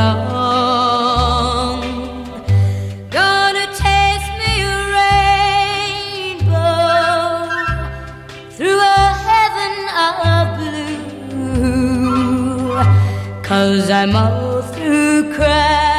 long. Gonna taste me a rainbow through a heaven of blue, 'cause I'm all through crying